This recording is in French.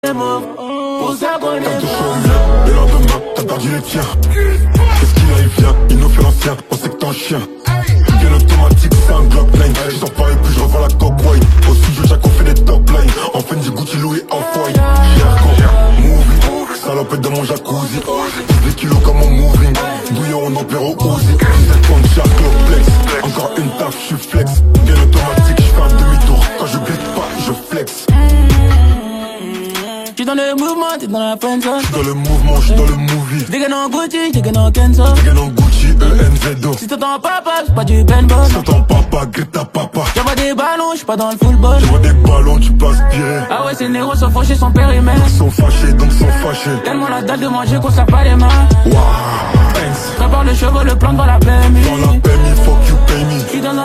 Pour ça qu'on est le lendemain, t'as perdu les tiens. Qu'est-ce qu'il a, il vient, il nous fait l'ancien, on sait que t'es un chien. Bien automatique, c'est un Glock 9. Je sors pas et puis je revends la top white. Au studio, Jack, on fait des top lines. En fin du Gucci, Louis, Off-White. Movie, salopette dans mon jacuzzi. 10 kilos comme mon moving. Bouillon, on opère au Uzi. 17 points de Shark, Flex. Encore une taf, je suis flex. Bien automatique, je fais un demi-tour. Quand je glisse pas, je flex. J'suis dans le mouvement, t'es dans la friendzone. J'suis dans le mouvement, j'suis dans le movie. Dégaine en Gucci, dégaine en Kenzo. Dégaine en Gucci, ENZO. Si t'entends papa, c'est pas du paintball. Si t'entends papa, Greta papa. J'envoie des ballons, j'suis pas dans le football. J'envoie des ballons, tu peux aspirer. Ah ouais, ces négros sont fâchés, son périmètre. Ils sont fâchés, donc sont fâchés. Tellement la dalle de manger qu'on s'en pas les mains. Waouh, thanks. Prépare le chevaux, le plan devant la PMI. Dans la PMI, fuck you, pay me. J'suis dans